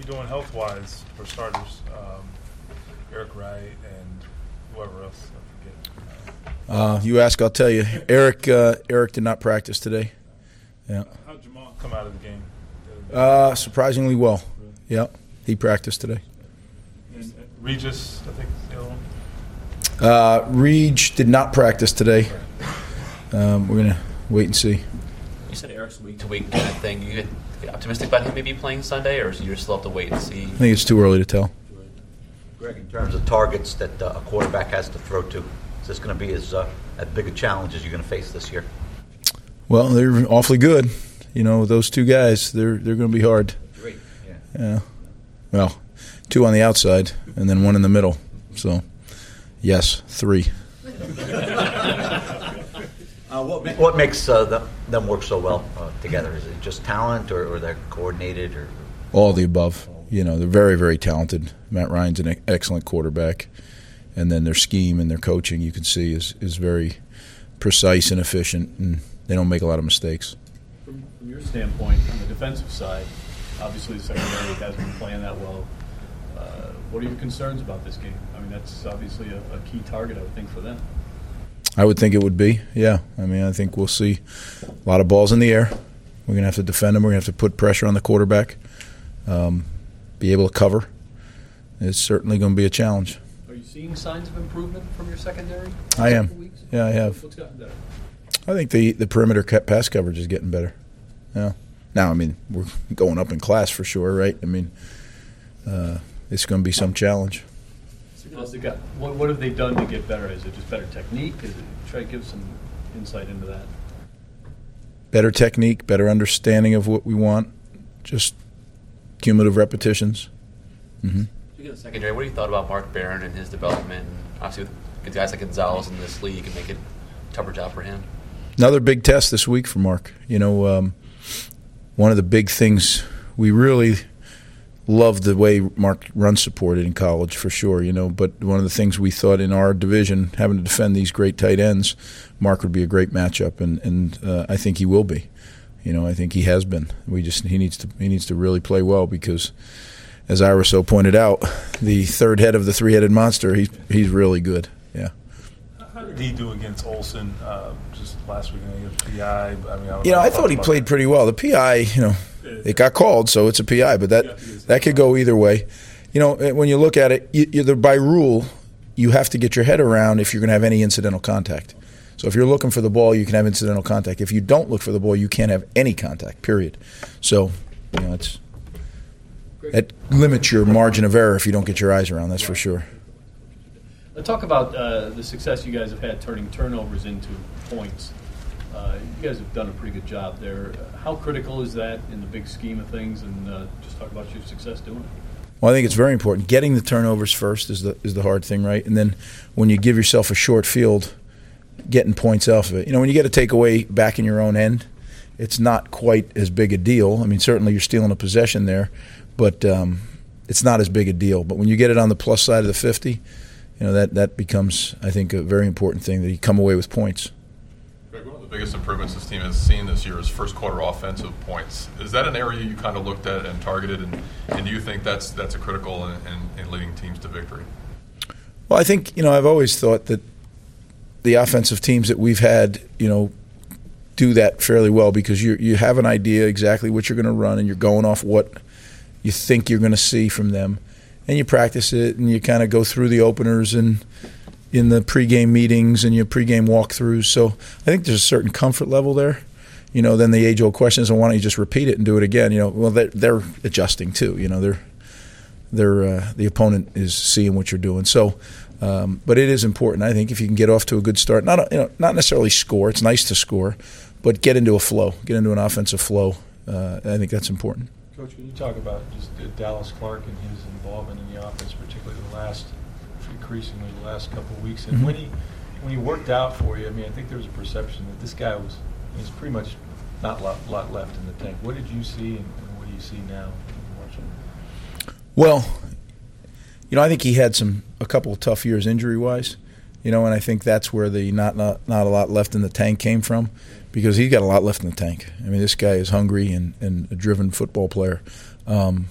doing health-wise for starters? Eric Wright and whoever else, I forget. You ask, I'll tell you. Eric did not practice today. Yeah. How'd Jamal come out of the game? Surprisingly well. Yeah, he practiced today. And Regis, I think, is the other one. Reg did not practice today. We're going to wait and see. You said Eric's week-to-week kind of thing. You get optimistic about him maybe playing Sunday, or you still have to wait and see? I think it's too early to tell. Greg, in terms of targets that a quarterback has to throw to, is this going to be as big a challenge as you're going to face this year? Well, they're awfully good. You know, those two guys, they're going to be hard. Great. Yeah. Well, 2 on the outside and then 1 in the middle. So, yes, 3. What makes them work so well together? Is it just talent, or they're coordinated, or all the above? You know, they're very, very talented. Matt Ryan's an excellent quarterback, and then their scheme and their coaching, you can see, is very precise and efficient, and they don't make a lot of mistakes. From your standpoint, on the defensive side, obviously the secondary hasn't been playing that well. What are your concerns about this game? I mean, that's obviously a key target, I would think, for them. I would think it would be, yeah. I mean, I think we'll see a lot of balls in the air. We're going to have to defend them. We're going to have to put pressure on the quarterback, be able to cover. It's certainly going to be a challenge. Are you seeing signs of improvement from your secondary? I am. Yeah, I have. What's gotten better? I think the perimeter pass coverage is getting better. Yeah. Now, I mean, we're going up in class for sure, right? I mean, it's going to be some challenge. What have they done to get better? Is it just better technique? Try to give some insight into that. Better technique, better understanding of what we want, just cumulative repetitions. Mm-hmm. Speaking of the secondary, what do you thought about Mark Barron and his development? Obviously, with guys like Gonzalez in this league can make it a tougher job for him. Another big test this week for Mark. You know, one of the big things we really loved the way Mark run supported in college for sure, you know, but one of the things we thought in our division, having to defend these great tight ends, Mark would be a great matchup, and I think he will be. You know, I think he has been. He needs to really play well because, as Ira so pointed out, the third head of the three-headed monster, he's really good. Yeah. How did he do against Olsen just last week? He had PI. I thought he played pretty well. The PI, you know, it got called, so it's a PI, but that could go either way. You know, when you look at it, by rule, you have to get your head around if you're going to have any incidental contact. So if you're looking for the ball, you can have incidental contact. If you don't look for the ball, you can't have any contact, period. So, you know, it limits your margin of error if you don't get your eyes around, that's for sure. Talk about the success you guys have had turning turnovers into points. You guys have done a pretty good job there. How critical is that in the big scheme of things? And just talk about your success doing it. Well, I think it's very important. Getting the turnovers first is the hard thing, right? And then when you give yourself a short field, getting points off of it. You know, when you get a takeaway back in your own end, it's not quite as big a deal. I mean, certainly you're stealing a possession there, but it's not as big a deal. But when you get it on the plus side of the 50, you know, that becomes, I think, a very important thing, that you come away with points. Greg, one of the biggest improvements this team has seen this year is first quarter offensive points. Is that an area you kind of looked at and targeted, and do you think that's a critical in leading teams to victory? Well, I think, you know, I've always thought that the offensive teams that we've had, you know, do that fairly well because you have an idea exactly what you're going to run, and you're going off what you think you're going to see from them. And you practice it, and you kind of go through the openers and in the pregame meetings and your pregame walkthroughs. So I think there's a certain comfort level there. You know, then the age-old question is, well, why don't you just repeat it and do it again? You know, well, they're adjusting too. You know, the opponent is seeing what you're doing. So, but it is important. I think if you can get off to a good start, not necessarily score. It's nice to score, but get into a flow, get into an offensive flow. I think that's important. Coach, can you talk about just Dallas Clark and his involvement in the offense, particularly increasingly the last couple of weeks? And when he worked out for you, I mean, I think there was a perception that this guy was pretty much not a lot left in the tank. What did you see, and what do you see now watching? Well, you know, I think he had a couple of tough years injury-wise, you know, and I think that's where the not a lot left in the tank came from, because he got a lot left in the tank. I mean, this guy is hungry and a driven football player.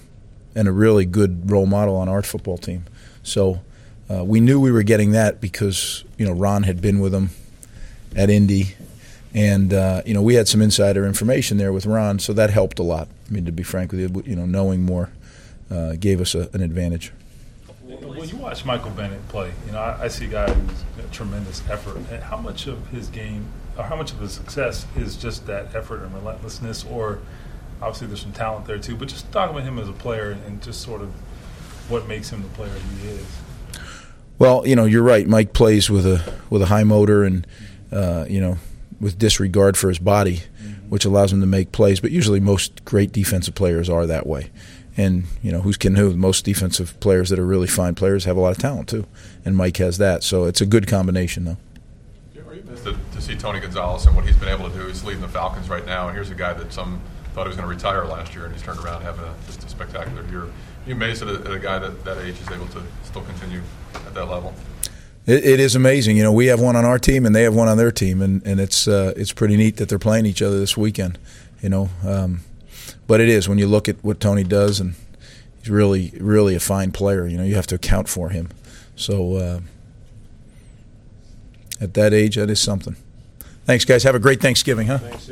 a really good role model on our football team. So we knew we were getting that because Ron had been with him at Indy, and we had some insider information there with Ron, so that helped a lot. I mean, to be frank with you, knowing more gave us an advantage. When you watch Michael Bennett play, I see a guy who's got tremendous effort. And how much of his game, or how much of his success is just that effort and relentlessness, or obviously there's some talent there too, but just talking about him as a player and just sort of what makes him the player he is. Well, you're right. Mike plays with a high motor and with disregard for his body, which allows him to make plays. But usually most great defensive players are that way. And, who's kidding who? Most defensive players that are really fine players have a lot of talent, too. And Mike has that. So it's a good combination, though. Are you missed to see Tony Gonzalez and what he's been able to do? He's leading the Falcons right now. And here's a guy that some thought he was going to retire last year, and he's turned around having just a spectacular year. Are you amazed at a guy that age is able to still continue at that level? It is amazing. We have one on our team, and they have one on their team. And it's pretty neat that they're playing each other this weekend, But it is when you look at what Tony does, and he's really, really a fine player. You have to account for him. So at that age, that is something. Thanks, guys. Have a great Thanksgiving, huh?